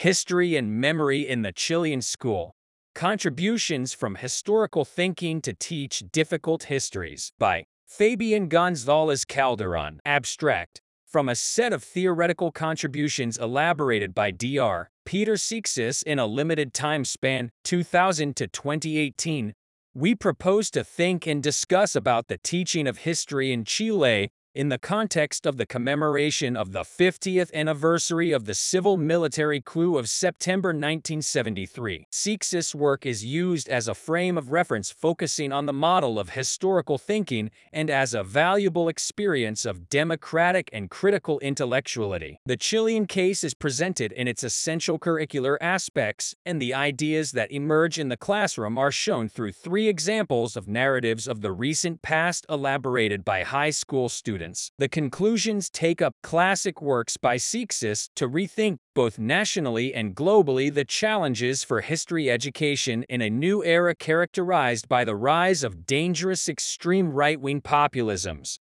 History and Memory in the Chilean School. Contributions from Historical Thinking to Teach Difficult Histories by Fabian Gonzalez Calderon. Abstract. From a set of theoretical contributions elaborated by Dr. Peter Seixas in a limited time span, 2000 to 2018, we propose to think and discuss about the teaching of history in Chile in the context of the commemoration of the 50th anniversary of the civil-military coup of September 1973. Seixas' work is used as a frame of reference focusing on the model of historical thinking and as a valuable experience of democratic and critical intellectuality. The Chilean case is presented in its essential curricular aspects, and the ideas that emerge in the classroom are shown through three examples of narratives of the recent past elaborated by high school students. The conclusions take up classic works by Seixas to rethink, both nationally and globally, the challenges for history education in a new era characterized by the rise of dangerous extreme right-wing populisms.